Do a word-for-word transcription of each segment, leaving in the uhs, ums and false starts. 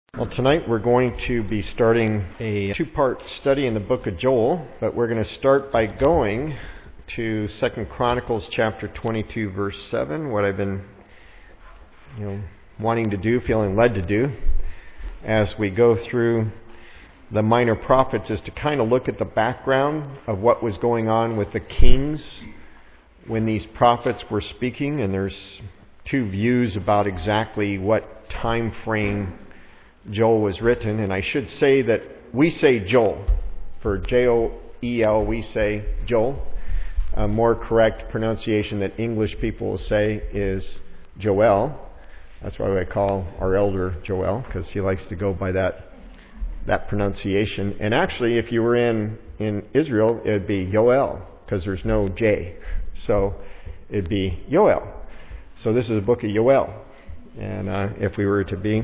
Well, tonight we're going to be starting a two-part study in the book of Joel, but we're going to start by going to Second Chronicles chapter twenty-two, verse seven, what I've been, you know, wanting to do, feeling led to do as we go through the minor prophets is to kind of look at the background of what was going on with the kings when these prophets were speaking, and there's two views about exactly what time frame Joel was written, and I should say that we say Joel. For J O E L, we say Joel. A more correct pronunciation that English people will say is Joel. That's why I call our elder Joel, because he likes to go by that that pronunciation. And actually, if you were in, in Israel, it would be Yoel, because there's no J. So it'd be Yoel. So this is a book of Yoel. And uh, if we were to be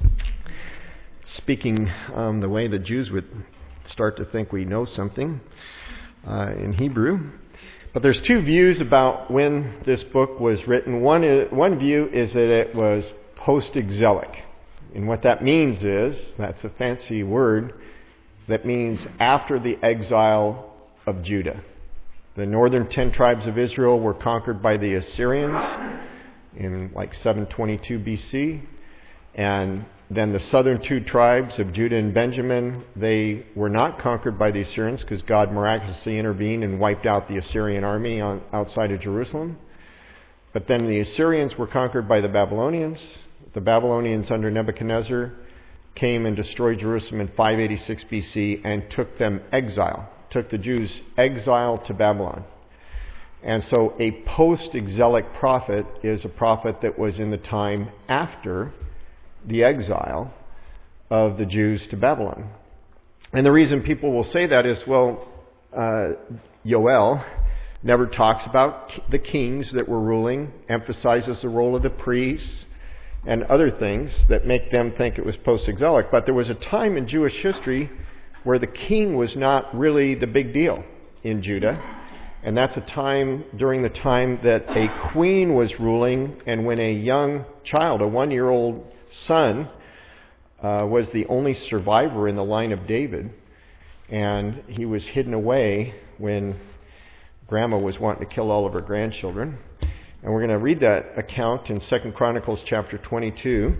speaking um, the way the Jews would start to think we know something uh, in Hebrew. But there's two views about when this book was written. One is, one view is that it was post-exilic. And what that means is, that's a fancy word, that means after the exile of Judah. The northern ten tribes of Israel were conquered by the Assyrians in like seven twenty-two B C, and then the southern two tribes of Judah and Benjamin, they were not conquered by the Assyrians because God miraculously intervened and wiped out the Assyrian army on, outside of Jerusalem. But then the Assyrians were conquered by the Babylonians. The Babylonians under Nebuchadnezzar came and destroyed Jerusalem in five eighty-six B C and took them exile, took the Jews exile to Babylon. And so a post-exilic prophet is a prophet that was in the time after the exile of the Jews to Babylon. And the reason people will say that is, well, uh, Yoel never talks about the kings that were ruling, emphasizes the role of the priests and other things that make them think it was post-exilic. But there was a time in Jewish history where the king was not really the big deal in Judah. And that's a time during the time that a queen was ruling, and when a young child, a one-year-old son, uh, was the only survivor in the line of David, and he was hidden away when grandma was wanting to kill all of her grandchildren. And we're going to read that account in Second Chronicles chapter twenty-two,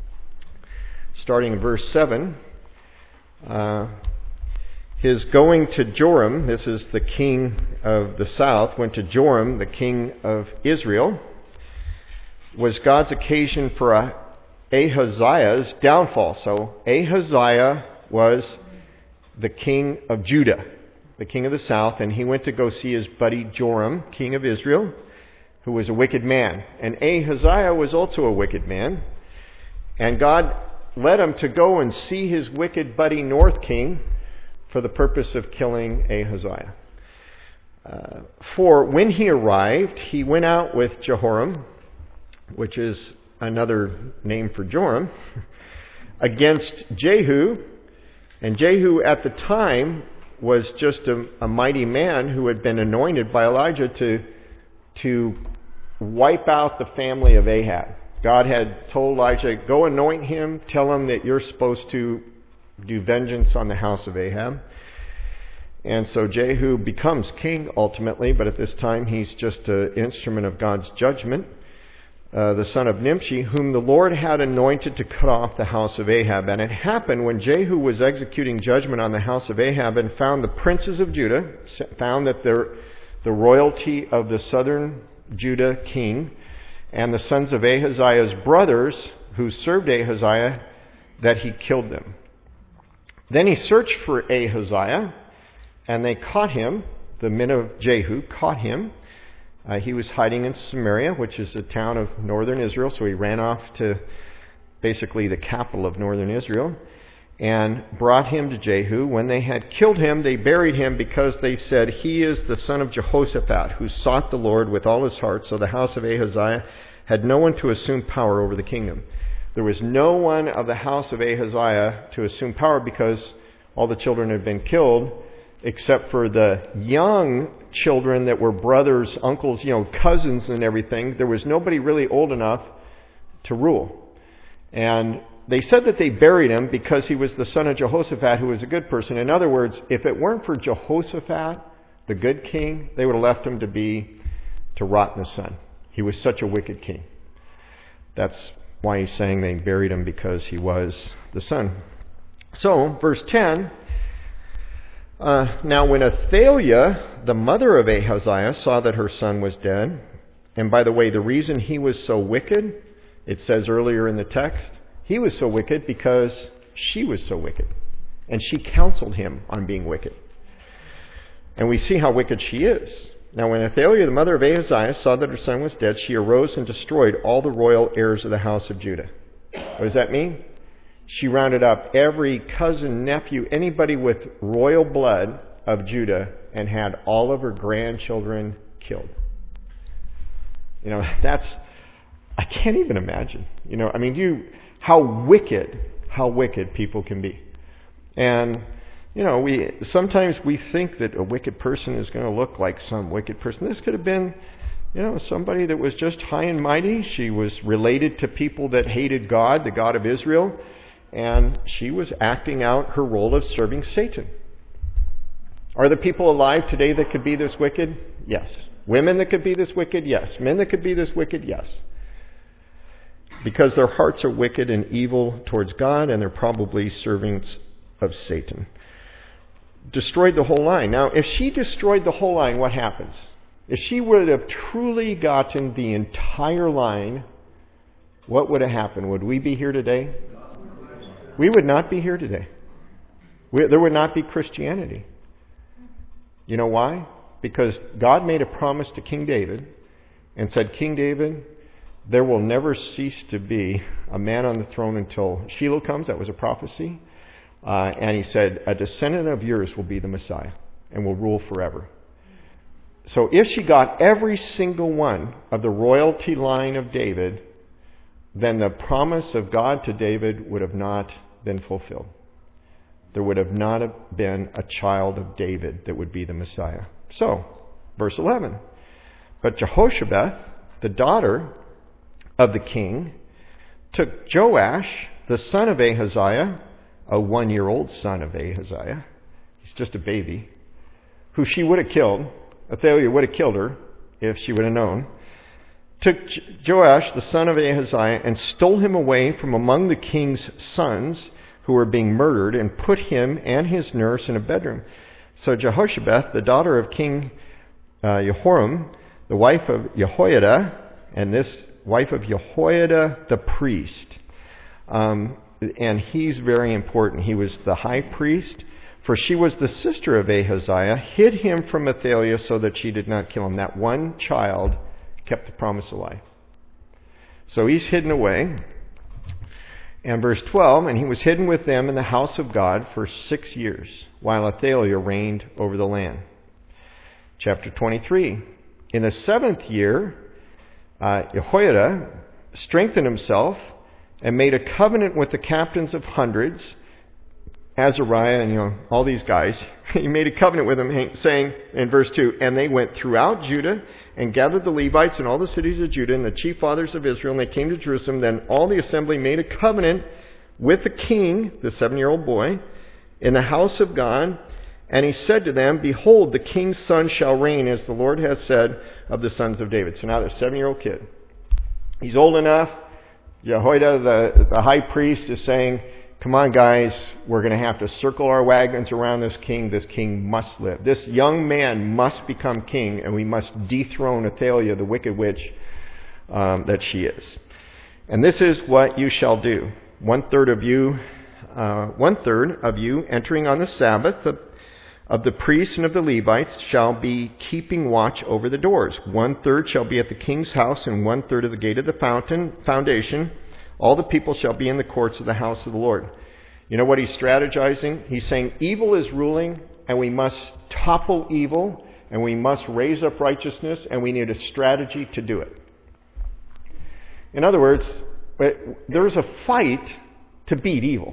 starting in verse seven. Uh, his going to Joram, this is the king of the south, went to Joram, the king of Israel, was God's occasion for a Ahaziah's downfall. So Ahaziah was the king of Judah, the king of the south, and he went to go see his buddy Joram, king of Israel, who was a wicked man. And Ahaziah was also a wicked man. And God led him to go and see his wicked buddy North King for the purpose of killing Ahaziah. Uh, for when he arrived, he went out with Jehoram, which is another name for Joram, against Jehu. And Jehu at the time was just a, a mighty man who had been anointed by Elijah to, to wipe out the family of Ahab. God had told Elijah, go anoint him, tell him that you're supposed to do vengeance on the house of Ahab. And so Jehu becomes king ultimately, but at this time he's just an instrument of God's judgment. Uh, the son of Nimshi, whom the Lord had anointed to cut off the house of Ahab. And it happened when Jehu was executing judgment on the house of Ahab and found the princes of Judah, found that the royalty of the southern Judah king and the sons of Ahaziah's brothers who served Ahaziah, that he killed them. Then he searched for Ahaziah, and they caught him. The men of Jehu caught him. Uh, he was hiding in Samaria, which is a town of northern Israel, so he ran off to basically the capital of northern Israel and brought him to Jehu. When they had killed him, they buried him because they said, he is the son of Jehoshaphat, who sought the Lord with all his heart. So the house of Ahaziah had no one to assume power over the kingdom. There was no one of the house of Ahaziah to assume power because all the children had been killed, except for the young children that were brothers, uncles, you know, cousins and everything. There was nobody really old enough to rule. And they said that they buried him because he was the son of Jehoshaphat, who was a good person. In other words, if it weren't for Jehoshaphat, the good king, they would have left him to be, to rot in the sun. He was such a wicked king. That's why he's saying they buried him, because he was the son. So, verse ten, uh, now when Athaliah, the mother of Ahaziah, saw that her son was dead, and by the way, the reason he was so wicked, it says earlier in the text, he was so wicked because she was so wicked. And she counseled him on being wicked. And we see how wicked she is. Now when Athaliah, the mother of Ahaziah, saw that her son was dead, she arose and destroyed all the royal heirs of the house of Judah. What does that mean? She rounded up every cousin, nephew, anybody with royal blood of Judah, and had all of her grandchildren killed. You know, that's, I can't even imagine. You know, I mean, you, how wicked, how wicked people can be. And, you know, we, sometimes we think that a wicked person is going to look like some wicked person. This could have been, you know, somebody that was just high and mighty. She was related to people that hated God, the God of Israel, and she was acting out her role of serving Satan. Are there people alive today that could be this wicked? Yes. Women that could be this wicked? Yes. Men that could be this wicked? Yes. Because their hearts are wicked and evil towards God, and they're probably servants of Satan. Destroyed the whole line. Now, if she destroyed the whole line, what happens? If she would have truly gotten the entire line, what would have happened? Would we be here today? We would not be here today. We, there would not be Christianity. You know why? Because God made a promise to King David and said, King David, there will never cease to be a man on the throne until Shiloh comes. That was a prophecy. Uh, and he said, a descendant of yours will be the Messiah and will rule forever. So if she got every single one of the royalty line of David, then the promise of God to David would have not been fulfilled. There would have not have been a child of David that would be the Messiah. So, verse eleven. But Jehoshabeth, the daughter of the king, took Joash, the son of Ahaziah, a one-year-old son of Ahaziah, he's just a baby, who she would have killed. Athaliah would have killed her if she would have known. Took Joash, the son of Ahaziah, and stole him away from among the king's sons who were being murdered, and put him and his nurse in a bedroom. So Jehoshabeth, the daughter of King uh, Jehoram, the wife of Jehoiada, and this wife of Jehoiada the priest, um, and he's very important. He was the high priest, for she was the sister of Ahaziah, hid him from Athaliah so that she did not kill him. That one child kept the promise alive. So he's hidden away. And verse twelve, and he was hidden with them in the house of God for six years, while Athaliah reigned over the land. Chapter twenty-three. In the seventh year, uh, Jehoiada strengthened himself and made a covenant with the captains of hundreds, Azariah and, you know, all these guys. He made a covenant with them, saying in verse two, and they went throughout Judah and gathered the Levites in all the cities of Judah and the chief fathers of Israel, and they came to Jerusalem. Then all the assembly made a covenant with the king, the seven-year-old boy, in the house of God. And he said to them, behold, the king's son shall reign, as the Lord has said of the sons of David. So now the seven-year-old kid, he's old enough. Jehoiada, the, the high priest, is saying, come on, guys, we're going to have to circle our wagons around this king. This king must live. This young man must become king, and we must dethrone Athaliah, the wicked witch um, that she is. And this is what you shall do. One third of you, uh, one third of you entering on the Sabbath of, of the priests and of the Levites shall be keeping watch over the doors. One third shall be at the king's house, and one third at the gate of the fountain foundation. All the people shall be in the courts of the house of the Lord. You know what he's strategizing? He's saying evil is ruling, and we must topple evil, and we must raise up righteousness, and we need a strategy to do it. In other words, there's a fight to beat evil.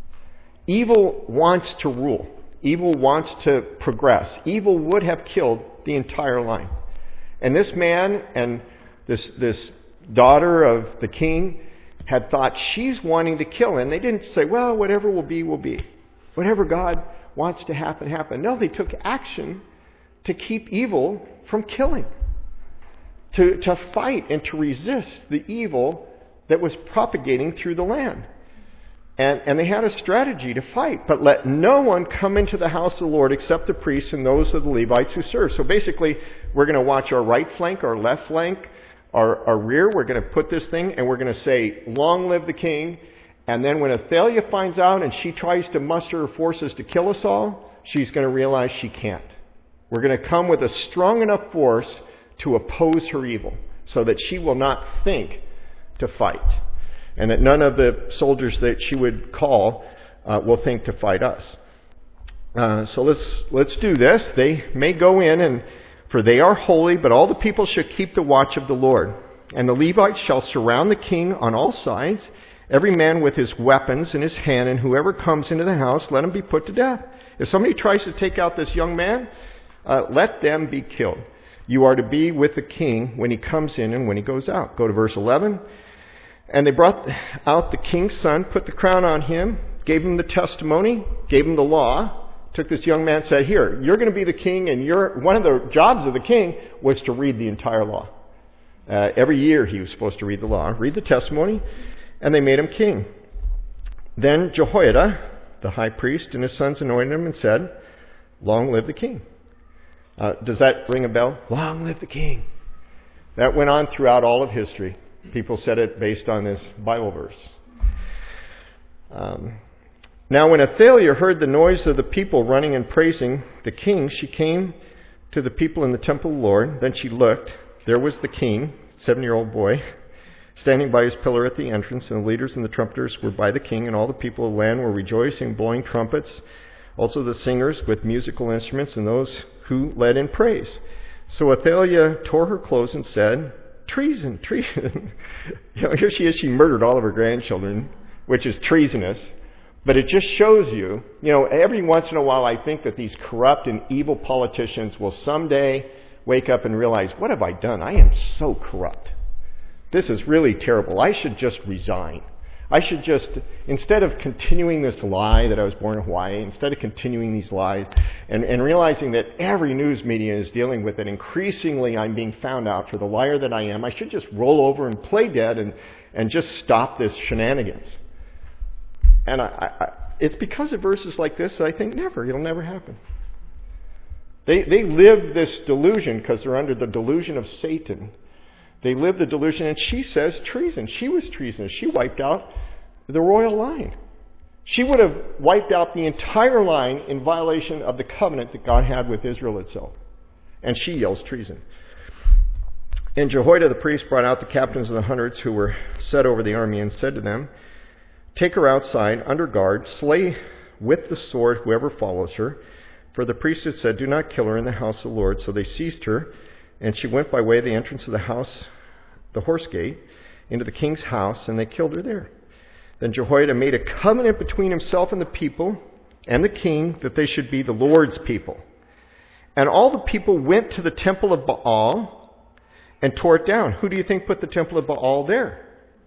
Evil wants to rule. Evil wants to progress. Evil would have killed the entire line. And this man and this, this daughter of the king, had thought she's wanting to kill. And they didn't say, well, whatever will be, will be. Whatever God wants to happen, happen. No, they took action to keep evil from killing. To, to fight and to resist the evil that was propagating through the land. And, and they had a strategy to fight. But let no one come into the house of the Lord except the priests and those of the Levites who serve. So basically, we're going to watch our right flank, our left flank, our, our rear. We're going to put this thing and we're going to say, long live the king. And then when Athaliah finds out and she tries to muster her forces to kill us all, she's going to realize she can't. We're going to come with a strong enough force to oppose her evil so that she will not think to fight. And that none of the soldiers that she would call uh, will think to fight us. Uh, so let's let's do this. They may go in, and for they are holy, but all the people should keep the watch of the Lord. And the Levites shall surround the king on all sides, every man with his weapons in his hand, and whoever comes into the house, let him be put to death. If somebody tries to take out this young man, uh, let them be killed. You are to be with the king when he comes in and when he goes out. Go to verse eleven. And they brought out the king's son, put the crown on him, gave him the testimony, gave him the law, took this young man and said, here, you're going to be the king, and you're, one of the jobs of the king was to read the entire law. Uh, every year he was supposed to read the law, read the testimony, and they made him king. Then Jehoiada, the high priest, and his sons anointed him and said, long live the king. Uh, does that ring a bell? Long live the king. That went on throughout all of history. People said it based on this Bible verse. Um, now when Athaliah heard the noise of the people running and praising the king, she came to the people in the temple of the Lord. Then she looked. There was the king, seven-year-old boy, standing by his pillar at the entrance, and the leaders and the trumpeters were by the king, and all the people of the land were rejoicing, blowing trumpets, also the singers with musical instruments, and those who led in praise. So Athaliah tore her clothes and said, treason, treason. You know, here she is, she murdered all of her grandchildren, which is treasonous. But it just shows you, you know, every once in a while I think that these corrupt and evil politicians will someday wake up and realize, what have I done? I am so corrupt. This is really terrible. I should just resign. I should just, instead of continuing this lie that I was born in Hawaii, instead of continuing these lies and, and realizing that every news media is dealing with it, increasingly I'm being found out for the liar that I am, I should just roll over and play dead and, and just stop this shenanigans. And I, I, it's because of verses like this that I think never, it'll never happen. They, they live this delusion because they're under the delusion of Satan. They live the delusion, and she says treason. She was treasonous. She wiped out the royal line. She would have wiped out the entire line in violation of the covenant that God had with Israel itself. And she yells treason. And Jehoiada the priest brought out the captains of the hundreds who were set over the army and said to them, take her outside under guard, slay with the sword whoever follows her. For the priest had said, do not kill her in the house of the Lord. So they seized her. And she went by way of the entrance of the house, the horse gate, into the king's house, and they killed her there. Then Jehoiada made a covenant between himself and the people and the king that they should be the Lord's people. And all the people went to the temple of Baal and tore it down. Who do you think put the temple of Baal there?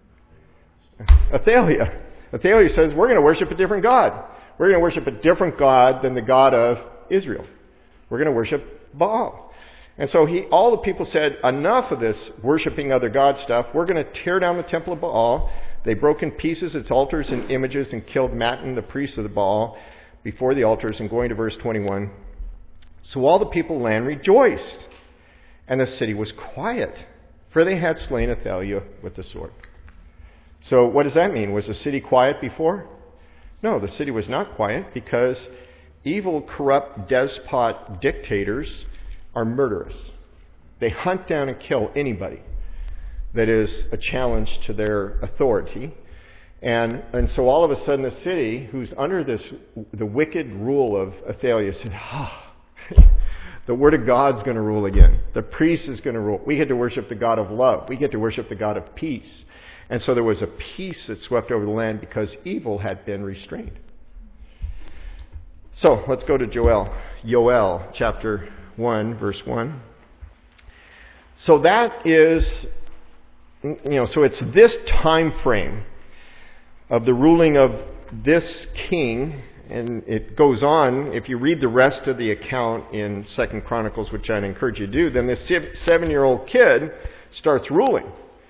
Athaliah. Athaliah says, we're going to worship a different God. We're going to worship a different God than the God of Israel. We're going to worship Baal. And so he, all the people said, enough of this worshiping other God stuff. We're going to tear down the temple of Baal. They broke in pieces its altars and images and killed Mattan, the priest of the Baal, before the altars. And going to verse twenty-one. So all the people of the land rejoiced, and the city was quiet, for they had slain Athaliah with the sword. So what does that mean? Was the city quiet before? No, the city was not quiet because evil, corrupt, despot dictators are murderous. They hunt down and kill anybody that is a challenge to their authority. And and so all of a sudden the city, who's under this, the wicked rule of Athaliah, said, ah, the word of God's going to rule again. The priest is going to rule. We get to worship the God of love. We get to worship the God of peace. And so there was a peace that swept over the land because evil had been restrained. So let's go to Joel. Joel chapter one, verse one. So that is, you know, so it's this time frame of the ruling of this king. And it goes on, if you read the rest of the account in Second Chronicles, which I'd encourage you to do, then this seven-year-old kid starts ruling.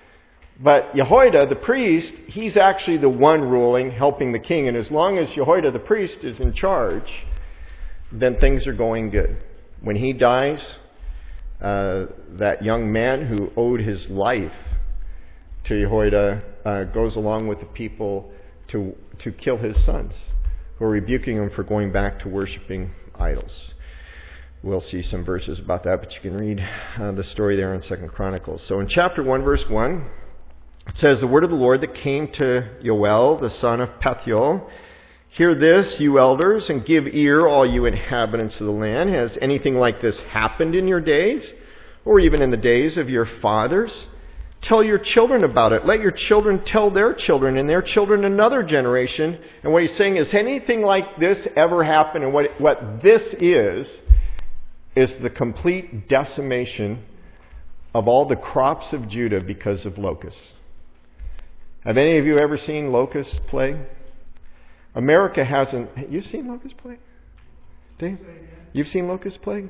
But Jehoiada, the priest, he's actually the one ruling, helping the king. And as long as Jehoiada, the priest, is in charge, then things are going good. When he dies, uh, that young man who owed his life to Jehoiada uh, goes along with the people to to kill his sons, who are rebuking him for going back to worshiping idols. We'll see some verses about that, but you can read uh, the story there in Second Chronicles. So in chapter one, verse one, it says, "The word of the Lord that came to Yoel, the son of Pethuel. Hear this, you elders, and give ear, all you inhabitants of the land. Has anything like this happened in your days, or even in the days of your fathers? Tell your children about it. Let your children tell their children, and their children another generation." And what he's saying is, anything like this ever happened? And what, what this is, is the complete decimation of all the crops of Judah because of locusts. Have any of you ever seen locust plague? America hasn't. You've seen locust plague? Dave? You've seen locust plague?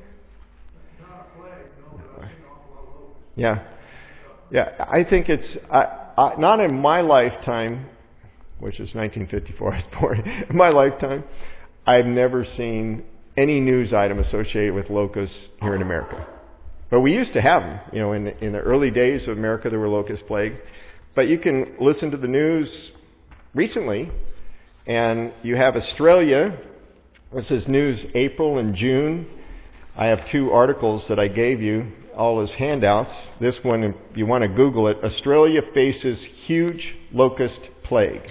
Not a plague, no, but I've seen an awful lot of locusts. Yeah. Yeah, I think it's, I, I, not in my lifetime, which is nineteen fifty-four, I was born, in my lifetime, I've never seen any news item associated with locusts here in America. But we used to have them. You know, in, in the early days of America, there were locust plague. But you can listen to the news recently, and you have Australia. This is news April and June. I have two articles that I gave you, all as handouts. This one, if you want to Google it, Australia faces huge locust plague.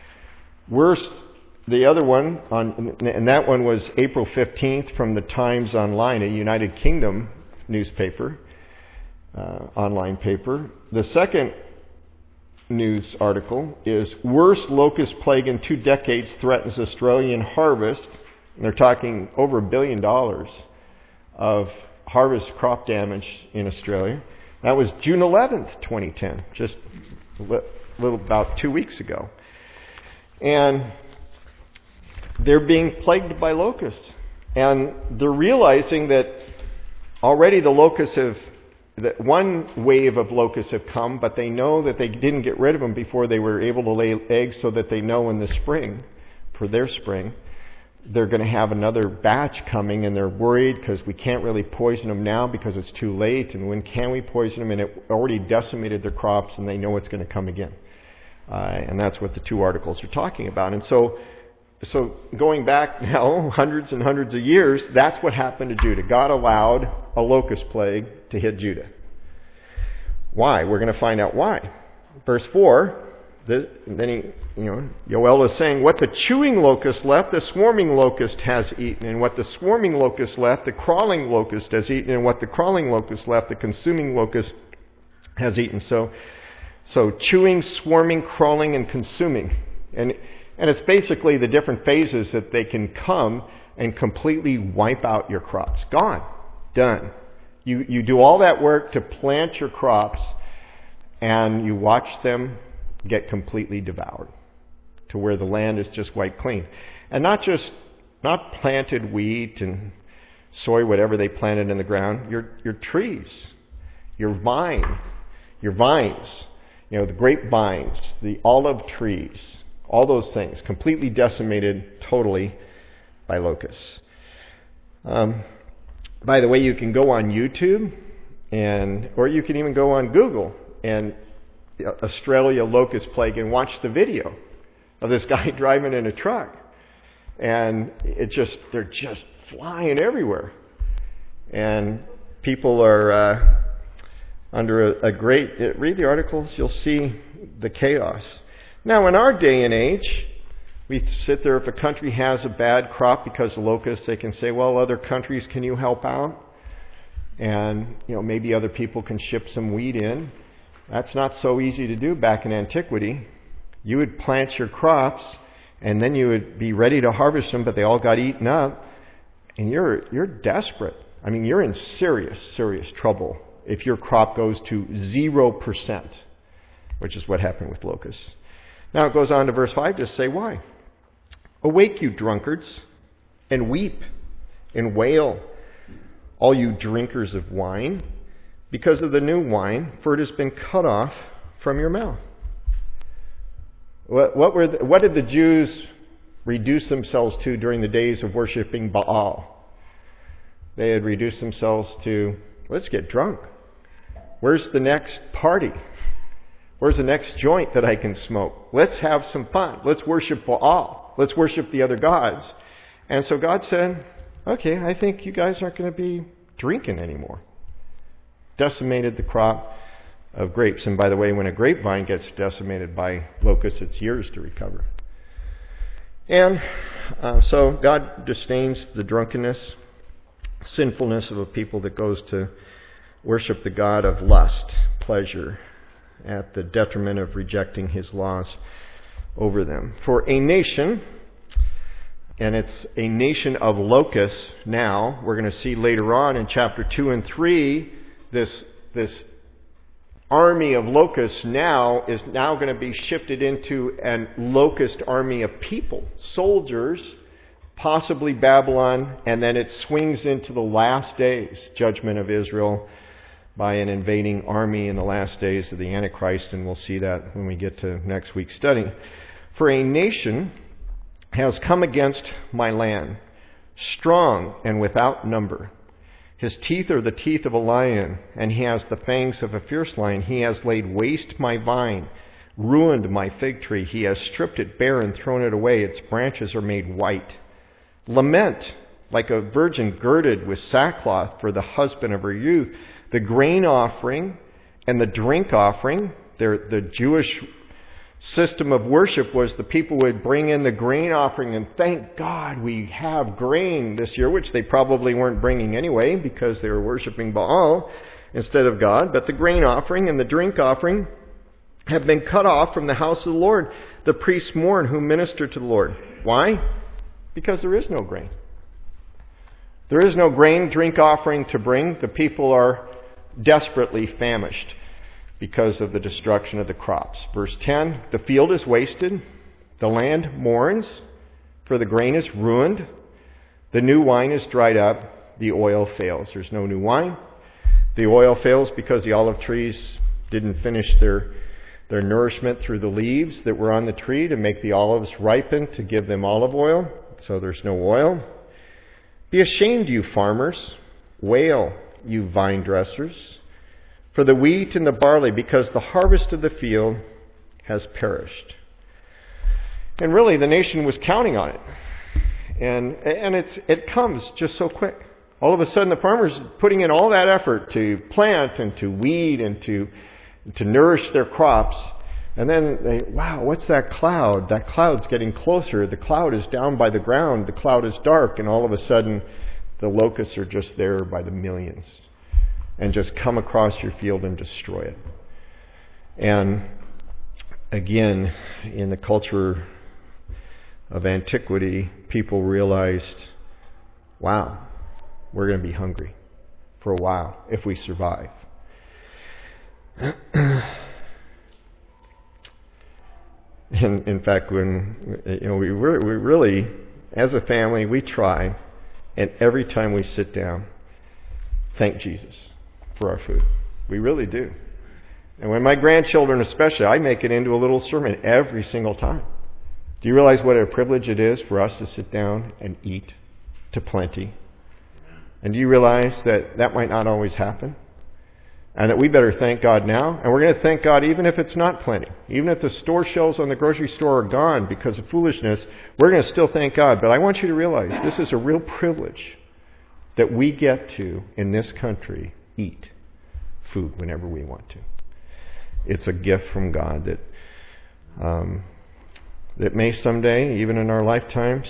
Worst, the other one, on, and that one was April fifteenth from the Times Online, a United Kingdom newspaper, uh, online paper. The second news article is "Worst locust plague in two decades threatens Australian harvest." And they're talking over a billion dollars of harvest crop damage in Australia. That was June eleventh, twenty ten, just a little about two weeks ago. And they're being plagued by locusts. And they're realizing that already the locusts have, that one wave of locusts have come, but they know that they didn't get rid of them before they were able to lay eggs, so that they know in the spring, for their spring, they're going to have another batch coming, and they're worried because we can't really poison them now because it's too late. And when can we poison them? And it already decimated their crops, and they know it's going to come again. Uh, and that's what the two articles are talking about. And so, so going back now hundreds and hundreds of years, that's what happened to Judah. God allowed a locust plague to hit Judah. Why? We're going to find out why. Verse four. The, then he, you know, Yoel is saying, "What the chewing locust left, the swarming locust has eaten. And what the swarming locust left, the crawling locust has eaten. And what the crawling locust left, the consuming locust has eaten." So, so chewing, swarming, crawling, and consuming. And, and it's basically the different phases that they can come and completely wipe out your crops. Gone. Done. You, you do all that work to plant your crops, and you watch them get completely devoured to where the land is just wiped clean. And not just, not planted wheat and soy, whatever they planted in the ground, your your trees, your vine, your vines, you know, the grapevines, the olive trees, all those things, completely decimated totally by locusts. Um, by the way, you can go on YouTube, and or you can even go on Google and Australia locust plague and watch the video of this guy driving in a truck, and it just they're just flying everywhere, and people are uh, under a, a great read the articles, you'll see the chaos. Now in our day and age, we sit there, if a country has a bad crop because of locusts, they can say, well, other countries, can you help out? And you know, maybe other people can ship some wheat in. That's not so easy to do back in antiquity. You would plant your crops, and then you would be ready to harvest them, but they all got eaten up, and you're you're desperate. I mean, you're in serious, serious trouble if your crop goes to zero percent, which is what happened with locusts. Now it goes on to verse five to say why. Awake, you drunkards, and weep and wail, all you drinkers of wine, because of the new wine, for it has been cut off from your mouth. What, what, were the, what did the Jews reduce themselves to during the days of worshiping Baal? They had reduced themselves to, let's get drunk. Where's the next party? Where's the next joint that I can smoke? Let's have some fun. Let's worship Baal. Let's worship the other gods. And so God said, okay, I think you guys aren't going to be drinking anymore. Decimated the crop of grapes. And by the way, when a grapevine gets decimated by locusts, it's years to recover. And uh, so God disdains the drunkenness, sinfulness of a people that goes to worship the God of lust, pleasure, at the detriment of rejecting His laws over them. For a nation, and it's a nation of locusts now, we're going to see later on in chapter two and three, this, this army of locusts now is now going to be shifted into an locust army of people, soldiers, possibly Babylon, and then it swings into the last days, judgment of Israel by an invading army in the last days of the Antichrist, and we'll see that when we get to next week's study. For a nation has come against my land, strong and without number. His teeth are the teeth of a lion, and he has the fangs of a fierce lion. He has laid waste my vine, ruined my fig tree. He has stripped it bare and thrown it away. Its branches are made white. Lament like a virgin girded with sackcloth for the husband of her youth. The grain offering and the drink offering, the Jewish system of worship was the people would bring in the grain offering and thank God we have grain this year, which they probably weren't bringing anyway because they were worshiping Baal instead of God. But the grain offering and the drink offering have been cut off from the house of the Lord. The priests mourn who minister to the Lord. Why? Because there is no grain. There is no grain drink offering to bring. The people are desperately famished because of the destruction of the crops. Verse ten, the field is wasted, the land mourns, for the grain is ruined, the new wine is dried up, the oil fails. There's no new wine. The oil fails because the olive trees didn't finish their, their nourishment through the leaves that were on the tree to make the olives ripen to give them olive oil, so there's no oil. Be ashamed, you farmers. Wail, you vine dressers, for the wheat and the barley, because the harvest of the field has perished. And really, the nation was counting on it. And and it's it comes just so quick. All of a sudden, the farmers putting in all that effort to plant and to weed and to, to nourish their crops. And then they, wow, what's that cloud? That cloud's getting closer. The cloud is down by the ground. The cloud is dark. And all of a sudden, the locusts are just there by the millions and just come across your field and destroy it. And again, in the culture of antiquity, people realized, wow, we're going to be hungry for a while if we survive. in, in fact, when you know we re- we really, as a family, we try. And every time we sit down, thank Jesus for our food. We really do. And when my grandchildren especially, I make it into a little sermon every single time. Do you realize what a privilege it is for us to sit down and eat to plenty? And do you realize that that might not always happen? And that we better thank God now. And we're going to thank God even if it's not plenty. Even if the store shelves on the grocery store are gone because of foolishness, we're going to still thank God. But I want you to realize this is a real privilege that we get to, in this country, eat food whenever we want to. It's a gift from God that um, that may someday, even in our lifetimes,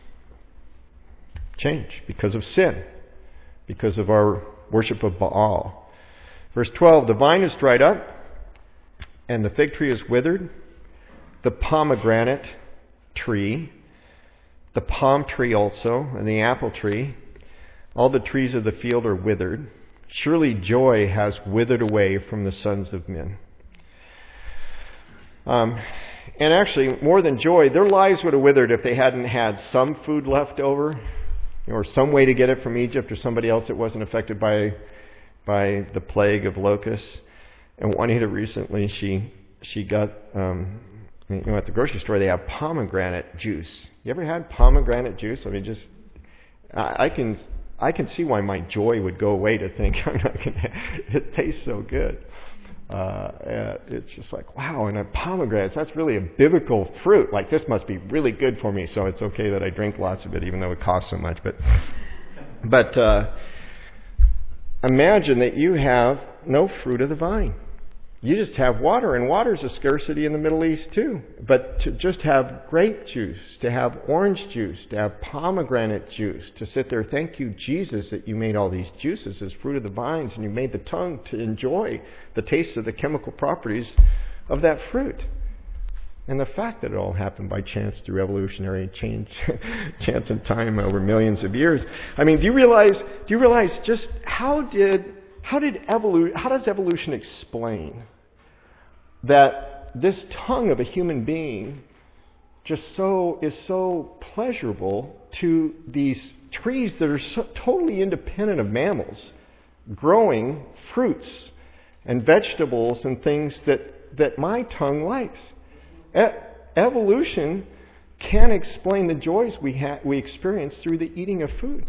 change because of sin, because of our worship of Baal. Verse twelve, the vine is dried up, and the fig tree is withered, the pomegranate tree, the palm tree also, and the apple tree, all the trees of the field are withered. Surely joy has withered away from the sons of men. Um, and actually, more than joy, their lives would have withered if they hadn't had some food left over, or some way to get it from Egypt or somebody else that wasn't affected by by the plague of locusts. And Juanita recently, she she got, um, you know, at the grocery store they have pomegranate juice. You ever had pomegranate juice? I mean, just I, I can I can see why my joy would go away to think I'm not going to. It tastes so good. Uh, it's just like, wow, and a pomegranate, that's really a biblical fruit. Like, this must be really good for me, so it's okay that I drink lots of it, even though it costs so much. But, but uh, imagine that you have no fruit of the vine. You just have water, and water is a scarcity in the Middle East too. But to just have grape juice, to have orange juice, to have pomegranate juice, to sit there, thank you, Jesus, that you made all these juices as fruit of the vines, and you made the tongue to enjoy the taste of the chemical properties of that fruit. And the fact that it all happened by chance through evolutionary change, chance and time over millions of years. I mean, do you realize? Do you realize just how did how did evolu- how does evolution explain that this tongue of a human being just so is so pleasurable to these trees that are so totally independent of mammals, growing fruits and vegetables and things that, that my tongue likes? E- evolution can explain the joys we ha- we experience through the eating of food.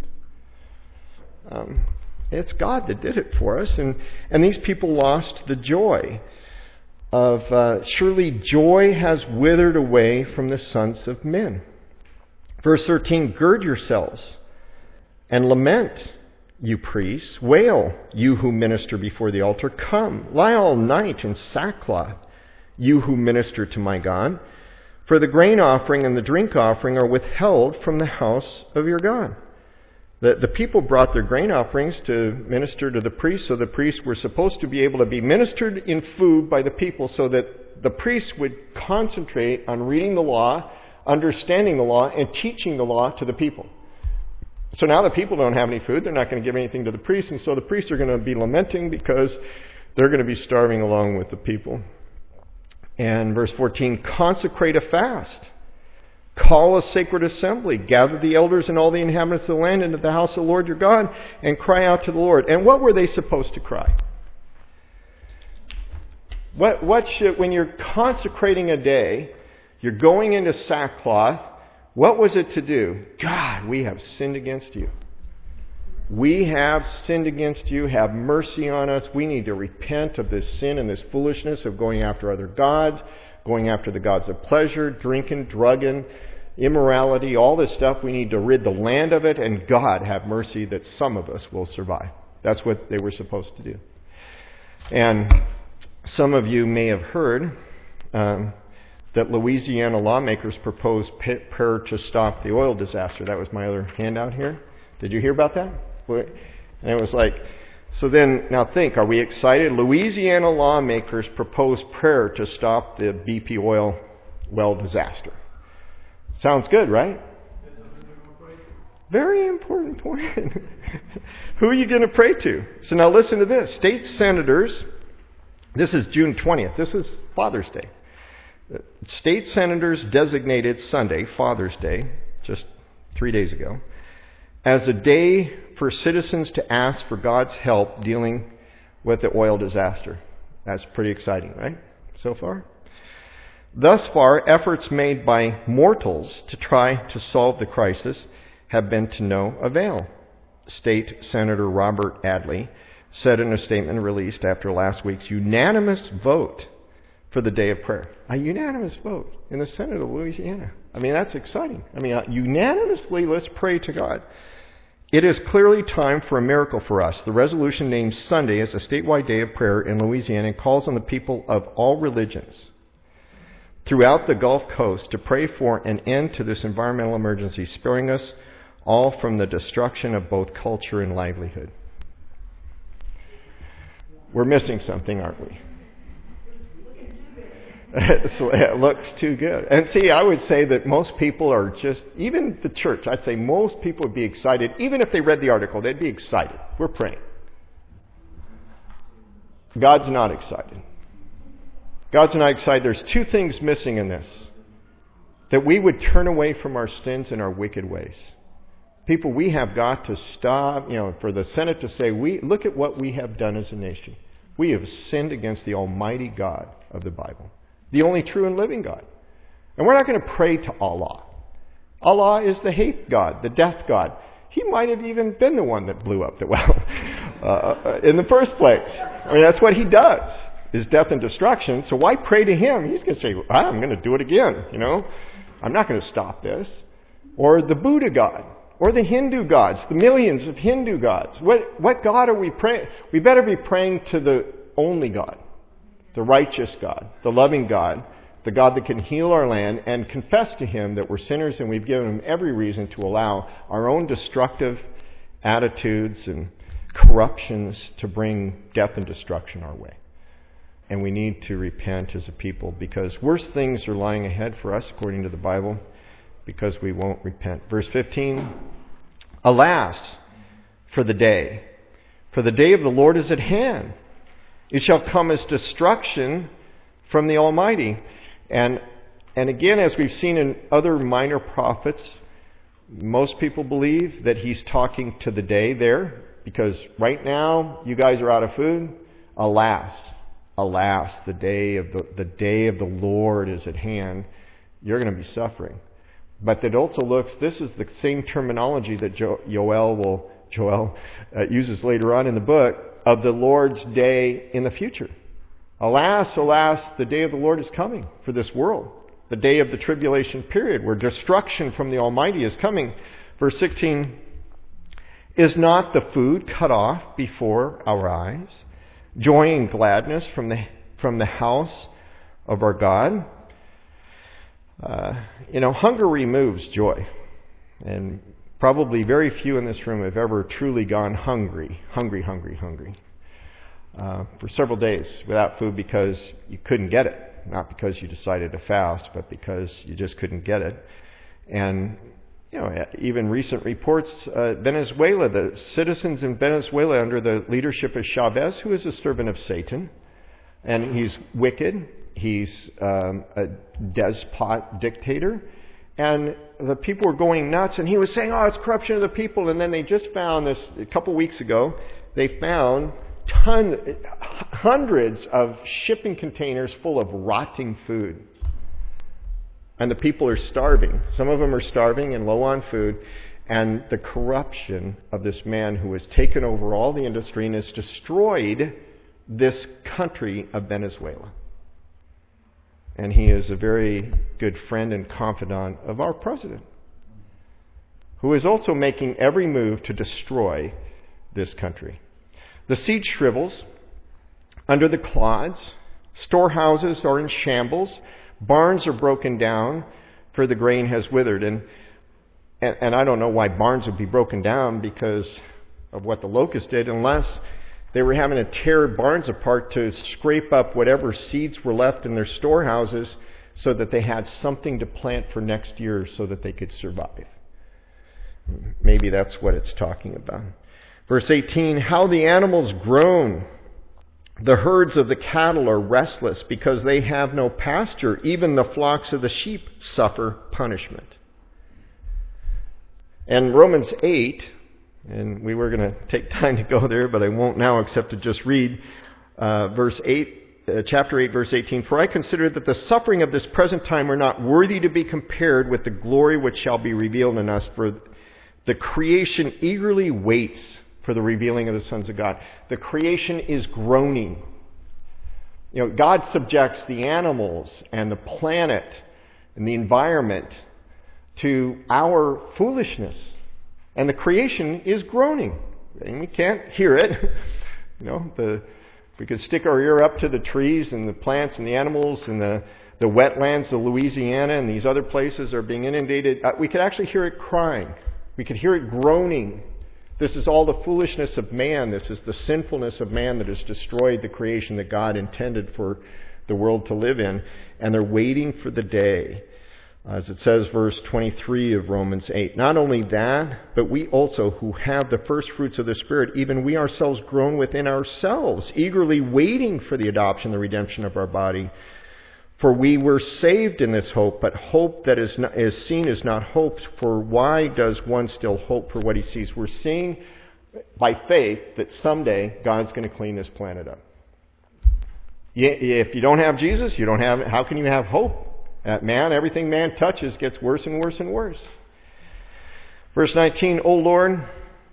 Um, it's God that did it for us, and, and these people lost the joy of uh, surely joy has withered away from the sons of men. Verse thirteen, gird yourselves and lament, you priests. Wail, you who minister before the altar. Come, lie all night in sackcloth, you who minister to my God. For the grain offering and the drink offering are withheld from the house of your God. The, the people brought their grain offerings to minister to the priests, so the priests were supposed to be able to be ministered in food by the people so that the priests would concentrate on reading the law, understanding the law, and teaching the law to the people. So now the people don't have any food. They're not going to give anything to the priests, and so the priests are going to be lamenting because they're going to be starving along with the people. And verse fourteen, consecrate a fast. Call a sacred assembly. Gather the elders and all the inhabitants of the land into the house of the Lord your God and cry out to the Lord. And what were they supposed to cry? What, what should, when you're consecrating a day, you're going into sackcloth, what was it to do? God, we have sinned against you. We have sinned against you. Have mercy on us. We need to repent of this sin and this foolishness of going after other gods, going after the gods of pleasure, drinking, drugging, immorality, all this stuff. We need to rid the land of it, and God have mercy that some of us will survive. That's what they were supposed to do. And some of you may have heard um, that Louisiana lawmakers proposed prayer to stop the oil disaster. That was my other handout here. Did you hear about that? And it was like, so then, now think, are we excited? Louisiana lawmakers proposed prayer to stop the B P oil well disaster. Sounds good, right? Very important point. Who are you going to pray to? So now listen to this. State senators, this is June twentieth. This is Father's Day. State senators designated Sunday, Father's Day, just three days ago, as a day for citizens to ask for God's help dealing with the oil disaster. That's pretty exciting, right? So far? Thus far, efforts made by mortals to try to solve the crisis have been to no avail. State Senator Robert Adley said in a statement released after last week's unanimous vote for the day of prayer. A unanimous vote in the Senate of Louisiana. I mean, that's exciting. I mean, unanimously, let's pray to God. It is clearly time for a miracle for us. The resolution names Sunday as a statewide day of prayer in Louisiana and calls on the people of all religions throughout the Gulf Coast to pray for an end to this environmental emergency, sparing us all from the destruction of both culture and livelihood. We're missing something, aren't we? It looks too good. And see, I would say that most people are just, even the church, I'd say most people would be excited. Even if they read the article, they'd be excited. We're praying. God's not excited. God's not excited. There's two things missing in this. That we would turn away from our sins and our wicked ways. People, we have got to stop, you know, for the Senate to say, "We look at what we have done as a nation. We have sinned against the Almighty God of the Bible, the only true and living God." And we're not going to pray to Allah. Allah is the hate God, the death God. He might have even been the one that blew up the well uh, in the first place. I mean, that's what he does, is death and destruction. So why pray to him? He's going to say, "I'm going to do it again, you know. I'm not going to stop this." Or the Buddha God. Or the Hindu gods, the millions of Hindu gods. What, what God are we praying? We better be praying to the only God, the righteous God, the loving God, the God that can heal our land, and confess to him that we're sinners and we've given him every reason to allow our own destructive attitudes and corruptions to bring death and destruction our way. And we need to repent as a people, because worse things are lying ahead for us, according to the Bible, because we won't repent. Verse fifteen, "Alas, for the day, for the day of the Lord is at hand. It shall come as destruction from the Almighty." And and again, as we've seen in other minor prophets, most people believe that he's talking to the day there, because right now you guys are out of food. Alas, alas, the day of the, the day of the Lord is at hand. You're going to be suffering. But that also looks, this is the same terminology that jo- Joel will Joel uh, uses later on in the book, of the Lord's day in the future. Alas, alas, the day of the Lord is coming for this world. The day of the tribulation period, where destruction from the Almighty is coming. Verse sixteen, "Is not the food cut off before our eyes? Joy and gladness from the from the house of our God?" Uh, you know, hunger removes joy. And probably very few in this room have ever truly gone hungry, hungry, hungry, hungry, uh, for several days without food because you couldn't get it. Not because you decided to fast, but because you just couldn't get it. And, you know, even recent reports, uh, Venezuela, the citizens in Venezuela under the leadership of Chavez, who is a servant of Satan, and he's wicked. He's um, a despot dictator. And the people were going nuts. And he was saying, "Oh, it's corruption of the people." And then they just found this, a couple weeks ago, they found ton, hundreds of shipping containers full of rotting food. And the people are starving. Some of them are starving and low on food. And the corruption of this man who has taken over all the industry and has destroyed this country of Venezuela. And he is a very good friend and confidant of our president, who is also making every move to destroy this country. The seed shrivels under the clods. Storehouses are in shambles. Barns are broken down, for the grain has withered. And, and, and I don't know why barns would be broken down because of what the locust did, unless they were having to tear barns apart to scrape up whatever seeds were left in their storehouses so that they had something to plant for next year so that they could survive. Maybe that's what it's talking about. Verse eighteen, "How the animals groan. The herds of the cattle are restless because they have no pasture. Even the flocks of the sheep suffer punishment." And Romans eight, and we were going to take time to go there, but I won't now except to just read uh, verse eight, uh, chapter eight, verse eighteen. "For I consider that the suffering of this present time are not worthy to be compared with the glory which shall be revealed in us. For the creation eagerly waits for the revealing of the sons of God." The creation is groaning. You know, God subjects the animals and the planet and the environment to our foolishness. And the creation is groaning. And we can't hear it. You know, the, we could stick our ear up to the trees and the plants and the animals and the, the wetlands of Louisiana and these other places are being inundated. Uh, we could actually hear it crying. We could hear it groaning. This is all the foolishness of man. This is the sinfulness of man that has destroyed the creation that God intended for the world to live in. And they're waiting for the day. As it says, verse twenty-three of Romans eight. "Not only that, but we also who have the first fruits of the Spirit, even we ourselves groan within ourselves, eagerly waiting for the adoption, the redemption of our body. For we were saved in this hope, but hope that is, not, is seen is not hope. For why does one still hope for what he sees? We're seeing by faith that someday God's going to clean this planet up. If you don't have Jesus, you don't have. How can you have hope? That man, everything man touches gets worse and worse and worse. Verse nineteen, O Lord,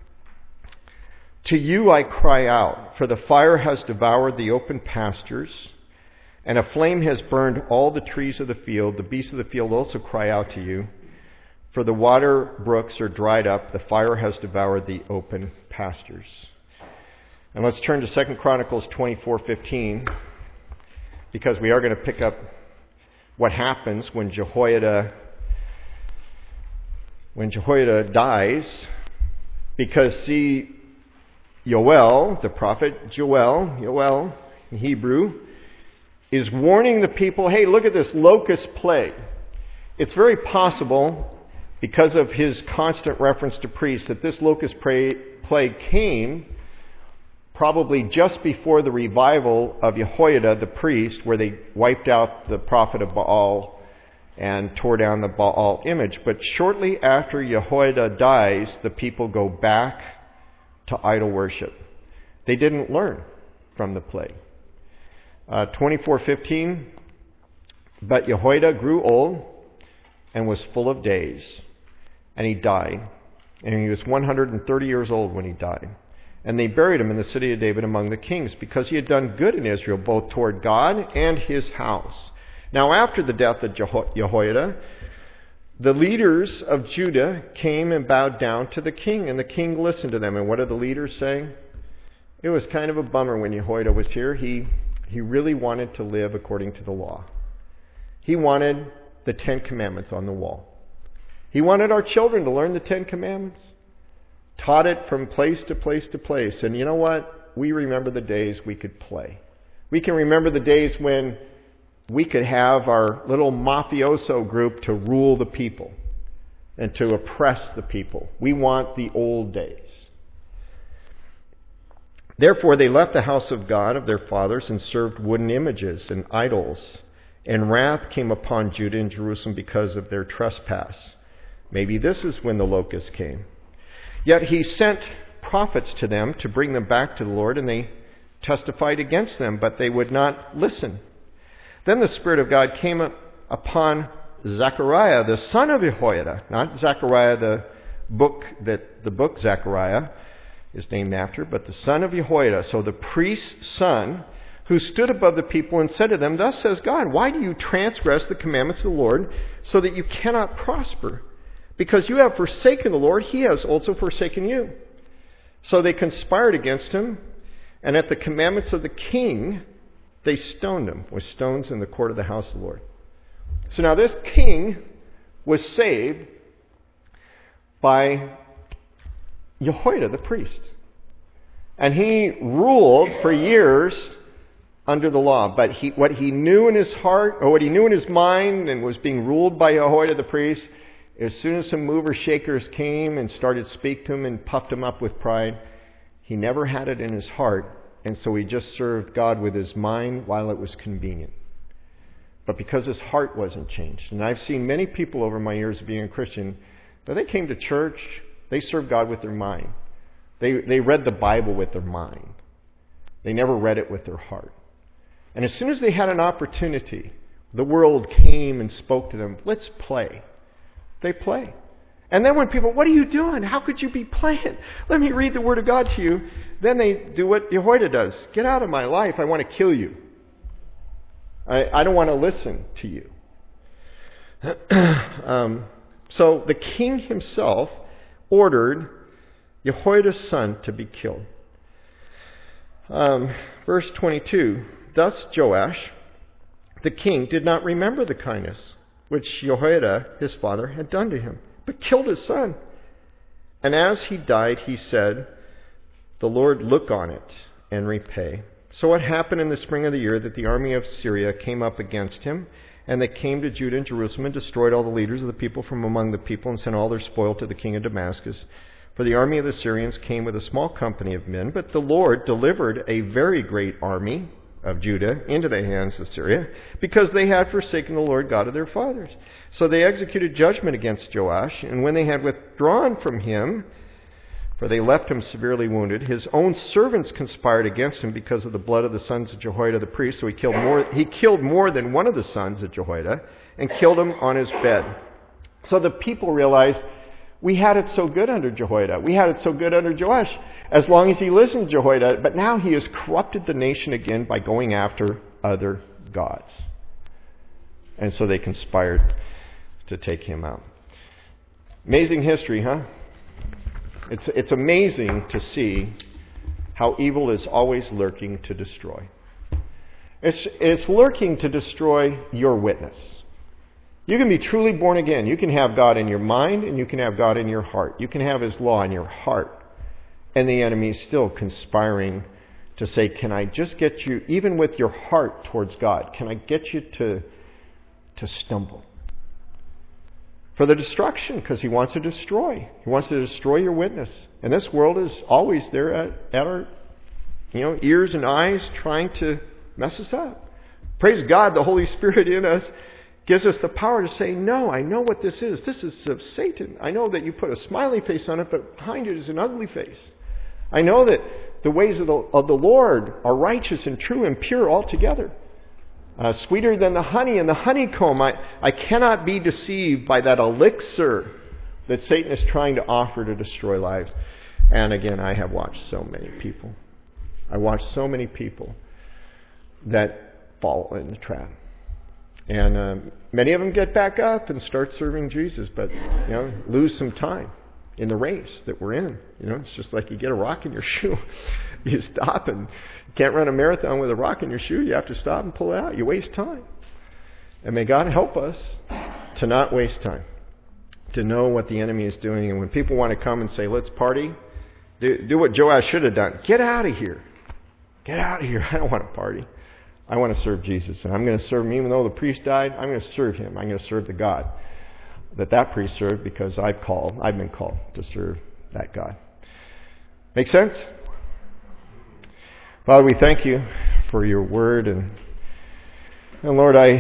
to you I cry out, for the fire has devoured the open pastures, and a flame has burned all the trees of the field. The beasts of the field also cry out to you, for the water brooks are dried up. The fire has devoured the open pastures. And let's turn to Second Chronicles twenty-four fifteen, because we are going to pick up what happens when Jehoiada when Jehoiada dies. Because see, Yoel, the prophet Joel, Yoel in Hebrew, is warning the people, hey, look at this locust plague. It's very possible, because of his constant reference to priests, that this locust plague came probably just before the revival of Jehoiada the priest, where they wiped out the prophet of Baal and tore down the Baal image. But shortly after Jehoiada dies, the people go back to idol worship. They didn't learn from the plague. Uh, twenty-four fifteen, but Jehoiada grew old and was full of days, and he died. And he was one hundred thirty years old when he died. And they buried him in the city of David among the kings, because he had done good in Israel, both toward God and his house. Now after the death of Jeho- Jehoiada, the leaders of Judah came and bowed down to the king, and the king listened to them. And what did the leaders say? It was kind of a bummer when Jehoiada was here. He, he really wanted to live according to the law. He wanted the Ten Commandments on the wall. He wanted our children to learn the Ten Commandments. Taught it from place to place to place. And you know what? We remember the days we could play. We can remember the days when we could have our little mafioso group to rule the people and to oppress the people. We want the old days. Therefore they left the house of God of their fathers and served wooden images and idols. And wrath came upon Judah and Jerusalem because of their trespass. Maybe this is when the locusts came. Yet he sent prophets to them to bring them back to the Lord, and they testified against them, but they would not listen. Then the Spirit of God came upon Zechariah, the son of Jehoiada, not Zechariah, the book that the book Zechariah is named after, but the son of Jehoiada, so the priest's son, who stood above the people and said to them, Thus says God, why do you transgress the commandments of the Lord, so that you cannot prosper? Because you have forsaken the Lord, he has also forsaken you. So they conspired against him, and at the commandments of the king, they stoned him with stones in the court of the house of the Lord. So now this king was saved by Jehoiada the priest. And he ruled for years under the law. But he, what he knew in his heart, or what he knew in his mind, and was being ruled by Jehoiada the priest, as soon as some mover shakers came and started to speak to him and puffed him up with pride, he never had it in his heart, and so he just served God with his mind while it was convenient. But because his heart wasn't changed, and I've seen many people over my years of being a Christian, that they came to church, they served God with their mind. They, they read the Bible with their mind. They never read it with their heart. And as soon as they had an opportunity, the world came and spoke to them, let's play. They play. And then when people, what are you doing? How could you be playing? Let me read the Word of God to you. Then they do what Jehoiada does. Get out of my life. I want to kill you. I, I don't want to listen to you. um, so the king himself ordered Jehoiada's son to be killed. Um, verse twenty-two, Thus Joash, the king, did not remember the kindness which Jehoiada, his father, had done to him, but killed his son. And as he died, he said, The Lord look on it and repay. So it happened in the spring of the year that the army of Syria came up against him, and they came to Judah and Jerusalem and destroyed all the leaders of the people from among the people and sent all their spoil to the king of Damascus. For the army of the Syrians came with a small company of men, but the Lord delivered a very great army of Judah into the hands of Syria, because they had forsaken the Lord God of their fathers. So they executed judgment against Joash, and when they had withdrawn from him, for they left him severely wounded, his own servants conspired against him because of the blood of the sons of Jehoiada the priest. So he killed more, he killed more than one of the sons of Jehoiada, and killed him on his bed. So the people realized, we had it so good under Jehoiada. We had it so good under Joash, as long as he listened to Jehoiada. But now he has corrupted the nation again by going after other gods. And so they conspired to take him out. Amazing history, huh? It's, it's amazing to see how evil is always lurking to destroy. It's, it's lurking to destroy your witness. You can be truly born again. You can have God in your mind, and you can have God in your heart. You can have His law in your heart. And the enemy is still conspiring to say, can I just get you, even with your heart towards God, can I get you to, to stumble? For the destruction, because he wants to destroy. He wants to destroy your witness. And this world is always there at, at our you know, ears and eyes trying to mess us up. Praise God, the Holy Spirit in us gives us the power to say, no, I know what this is. This is of Satan. I know that you put a smiley face on it, but behind it is an ugly face. I know that the ways of the, of the Lord are righteous and true and pure altogether. Uh, sweeter than the honey and the honeycomb. I, I cannot be deceived by that elixir that Satan is trying to offer to destroy lives. And again, I have watched so many people. I watched so many people that fall in the trap. And um, many of them get back up and start serving Jesus, but you know, lose some time in the race that we're in. You know, it's just like you get a rock in your shoe. You stop and you can't run a marathon with a rock in your shoe. You have to stop and pull it out. You waste time. And may God help us to not waste time, to know what the enemy is doing. And when people want to come and say, let's party, do, do what Joash should have done. Get out of here. Get out of here. I don't want to party. I want to serve Jesus. And I'm going to serve him. Even though the priest died, I'm going to serve him. I'm going to serve the God that that priest served, because I've called, I've been called to serve that God. Make sense? Father, we thank you for your word. And, and Lord, I,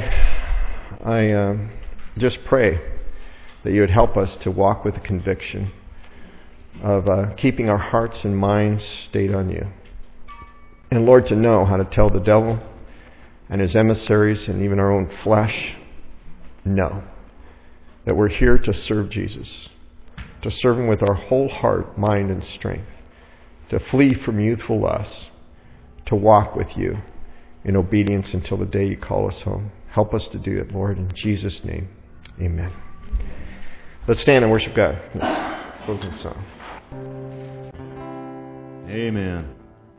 I um, just pray that you would help us to walk with the conviction of uh, keeping our hearts and minds stayed on you. And Lord, to know how to tell the devil and his emissaries and even our own flesh, no, that we're here to serve Jesus, to serve him with our whole heart, mind, and strength, to flee from youthful lusts, to walk with you in obedience until the day you call us home. Help us to do it, Lord, in Jesus' name. Amen. Let's stand and worship God. Closing song. Amen.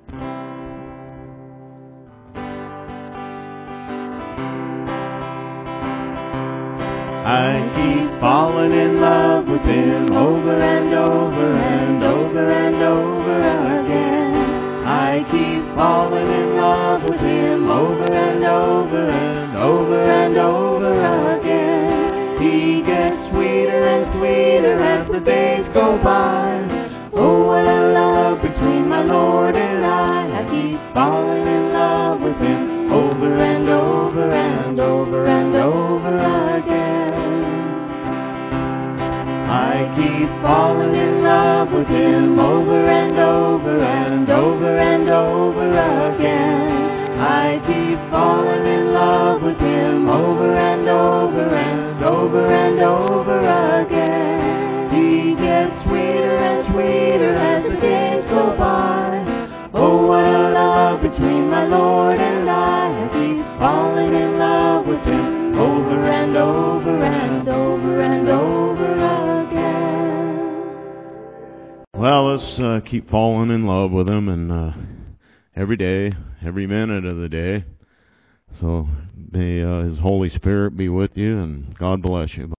I keep falling in love with him over and over and over and over again. I keep falling in love with him over and over and over and over again. He gets sweeter and sweeter as the days go by. Oh, what a love between my Lord and I. I keep falling in love with him over and over and over and over again. I keep falling in love with him over and over and over and over again. I keep falling in love with him over and over and over and over again. He gets sweeter and sweeter as the days go by. Oh, what a love between my Lord and I. I keep falling in love with him over and over and over and over again. Well, let's uh, keep falling in love with him, and uh, every day, every minute of the day. So may uh, his Holy Spirit be with you, and God bless you.